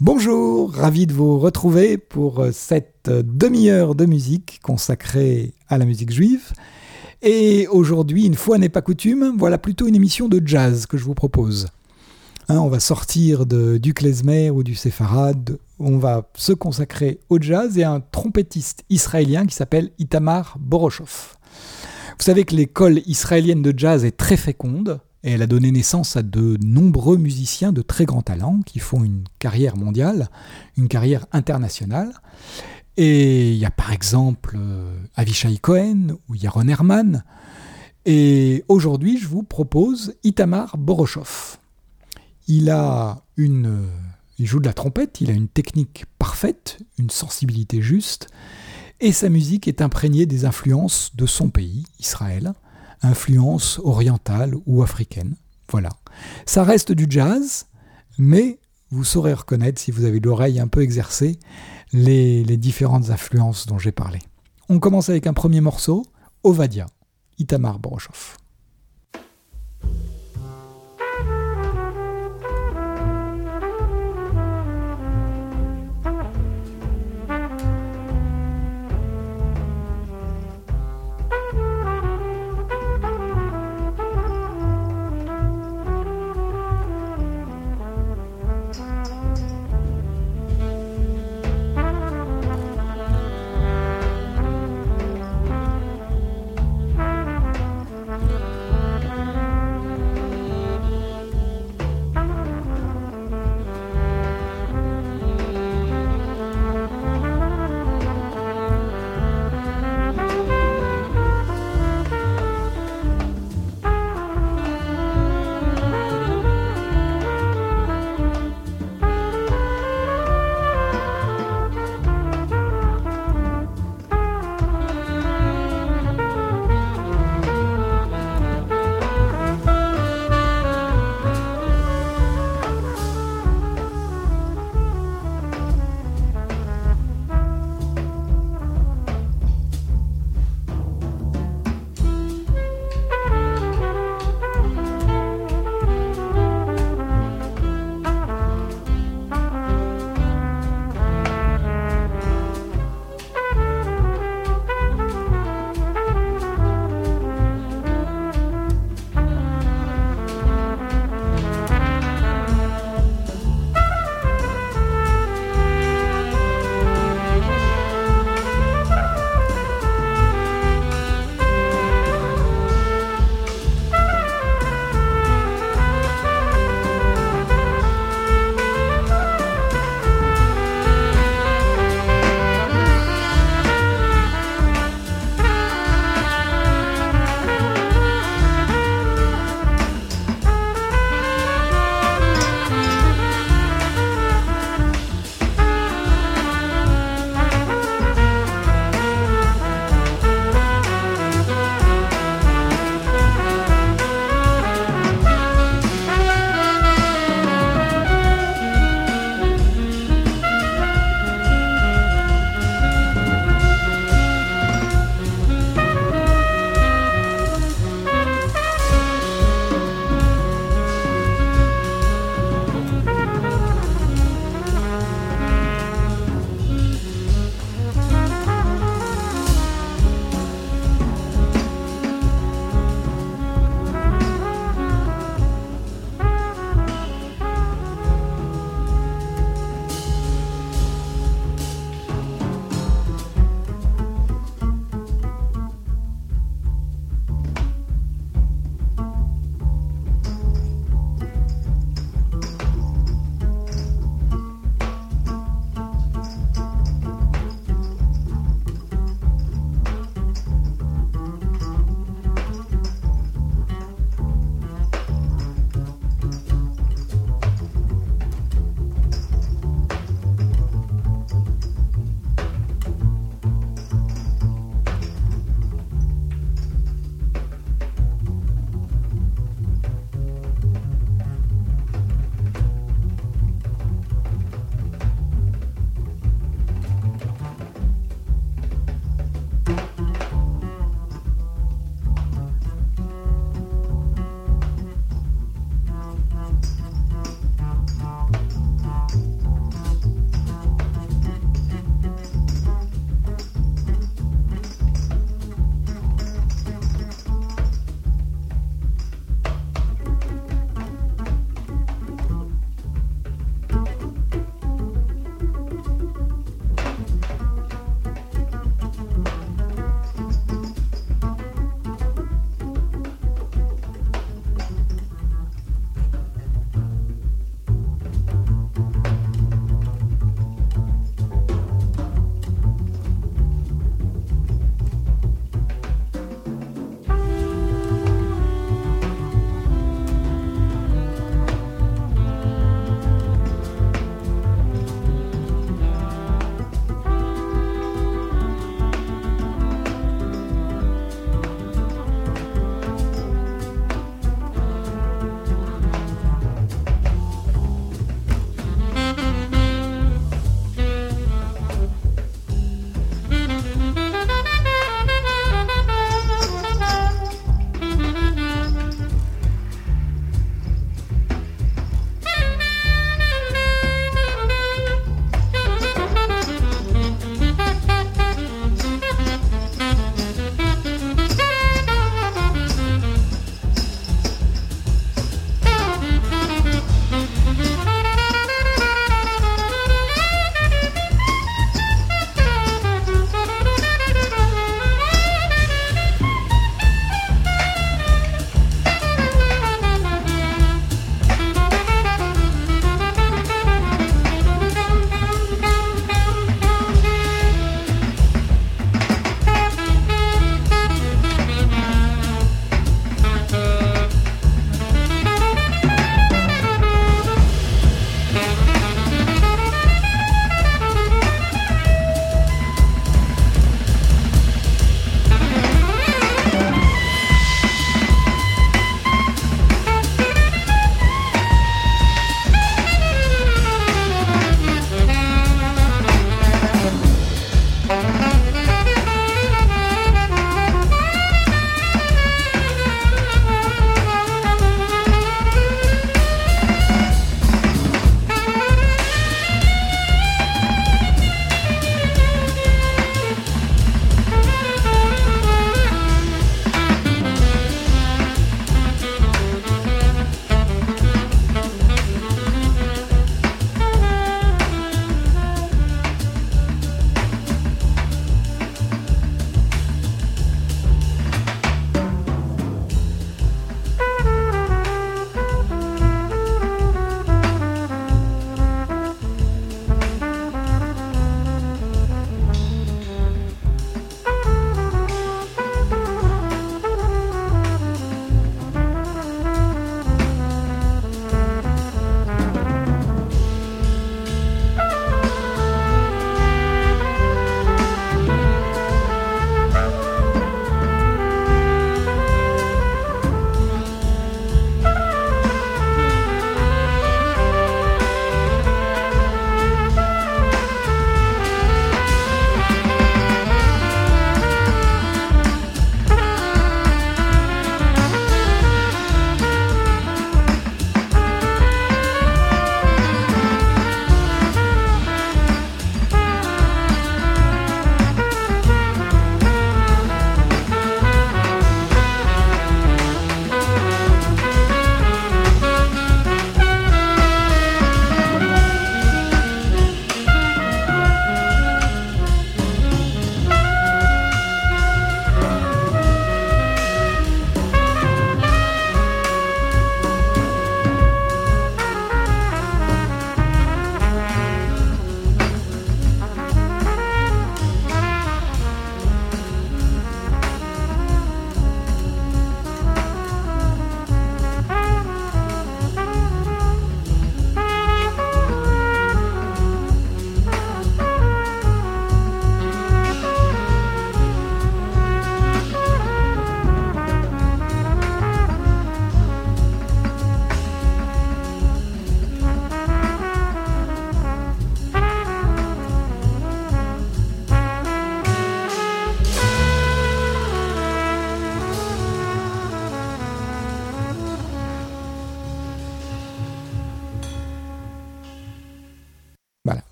Bonjour, ravi de vous retrouver pour cette demi-heure de musique consacrée à la musique juive. Et aujourd'hui, une fois n'est pas coutume, voilà plutôt une émission de jazz que je vous propose. On va sortir du klezmer ou du séfarade, on va se consacrer au jazz et à un trompettiste israélien qui s'appelle Itamar Boroshov. Vous savez que l'école israélienne de jazz est très féconde, et elle a donné naissance à de nombreux musiciens de très grand talent qui font une carrière mondiale, une carrière internationale. Et il y a par exemple Avishai Cohen ou Yaron Herman. Et aujourd'hui, je vous propose Itamar Boroshov. Il joue de la trompette, il a une technique parfaite, une sensibilité juste, et sa musique est imprégnée des influences de son pays, Israël, influences orientales ou africaines. Voilà. Ça reste du jazz, mais vous saurez reconnaître, si vous avez l'oreille un peu exercée, les différentes influences dont j'ai parlé. On commence avec un premier morceau, Ovadia, Itamar Boroshov.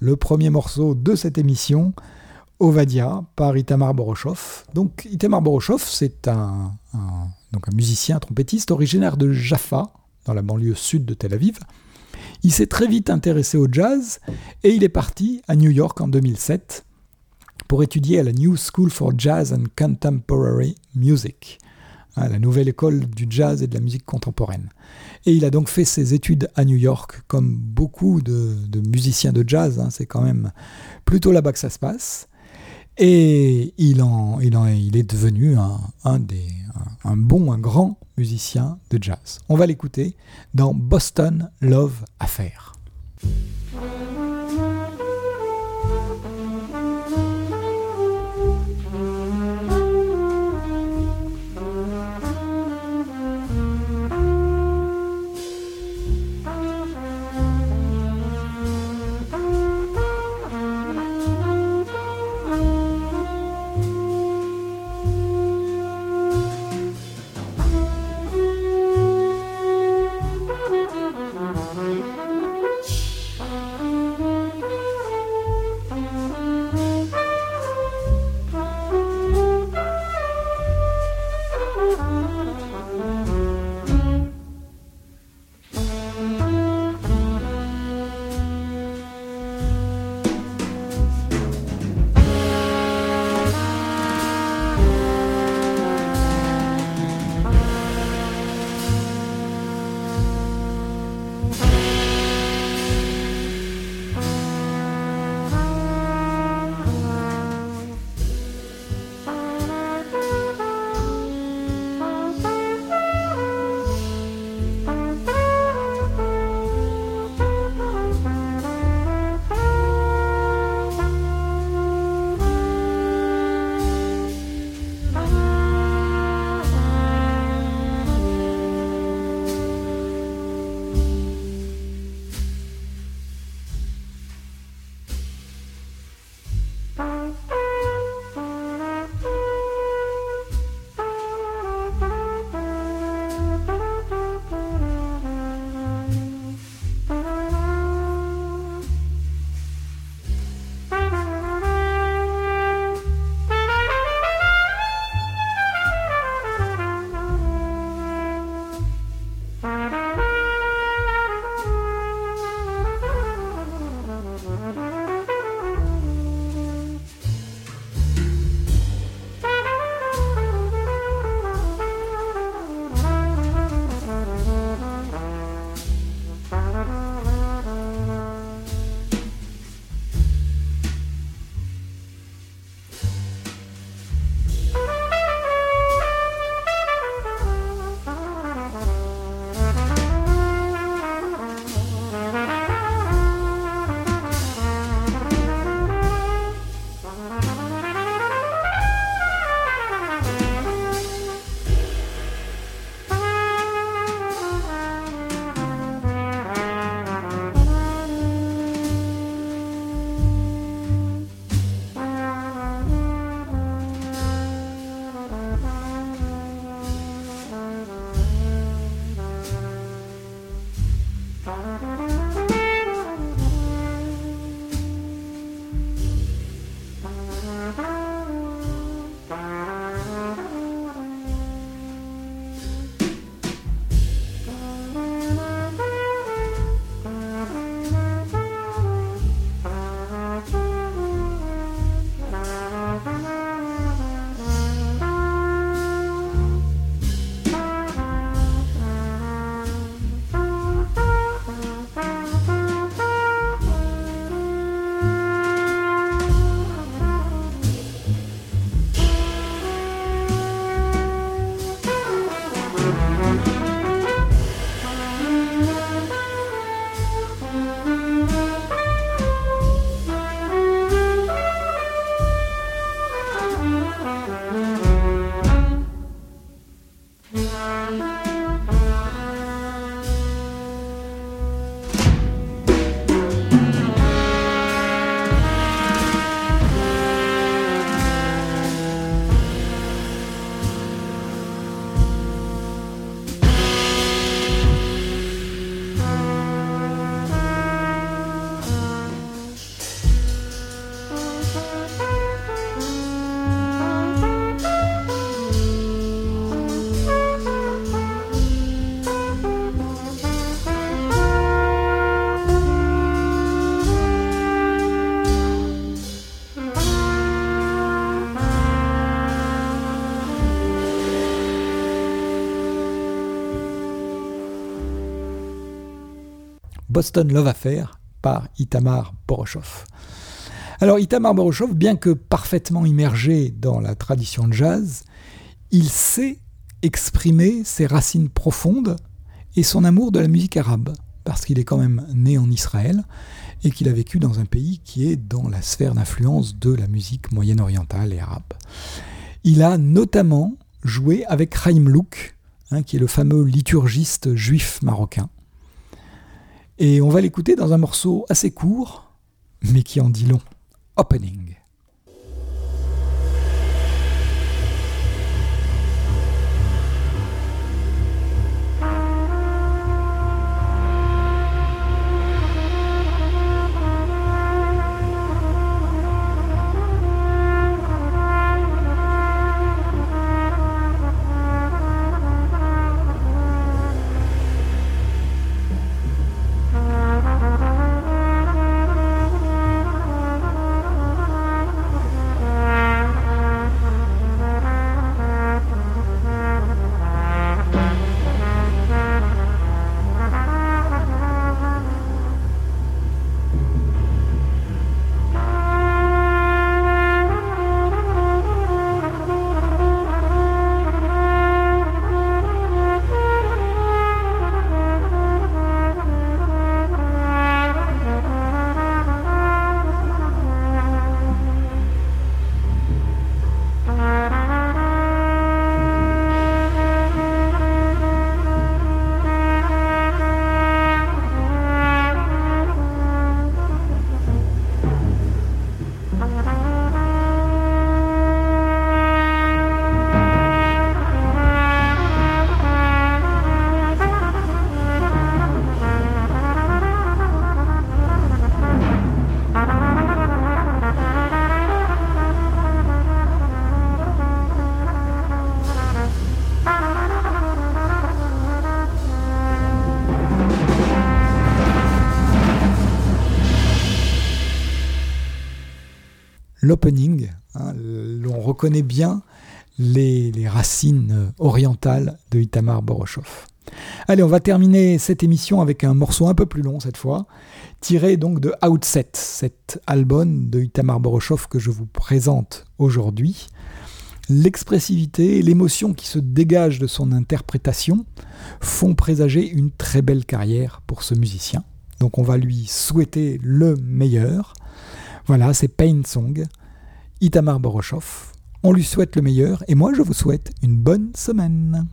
le premier morceau de cette émission, Ovadia, par Itamar Boroshov. Donc Itamar Boroshov, c'est donc un musicien trompettiste originaire de Jaffa, dans la banlieue sud de Tel Aviv. Il s'est très vite intéressé au jazz et il est parti à New York en 2007 pour étudier à la New School for Jazz and Contemporary Music, la nouvelle école du jazz et de la musique contemporaine. Et il a donc fait ses études à New York, comme beaucoup de musiciens de jazz, c'est quand même plutôt là-bas que ça se passe. Et il est devenu un grand musicien de jazz. On va l'écouter dans Boston Love Affair. Boston Love Affair par Itamar Boroshov. Alors Itamar Boroshov, bien que parfaitement immergé dans la tradition de jazz, il sait exprimer ses racines profondes et son amour de la musique arabe, parce qu'il est quand même né en Israël et qu'il a vécu dans un pays qui est dans la sphère d'influence de la musique moyenne-orientale et arabe. Il a notamment joué avec Chaim Louk, qui est le fameux liturgiste juif marocain. Et on va l'écouter dans un morceau assez court, mais qui en dit long. Opening. L'opening, on reconnaît bien les racines orientales de Itamar Boroshov. Allez, on va terminer cette émission avec un morceau un peu plus long cette fois, tiré donc de Outset, cet album de Itamar Boroshov que je vous présente aujourd'hui. L'expressivité et l'émotion qui se dégagent de son interprétation font présager une très belle carrière pour ce musicien. Donc on va lui souhaiter le meilleur. Voilà, c'est Pain Song, Itamar Boroshov. On lui souhaite le meilleur et moi je vous souhaite une bonne semaine.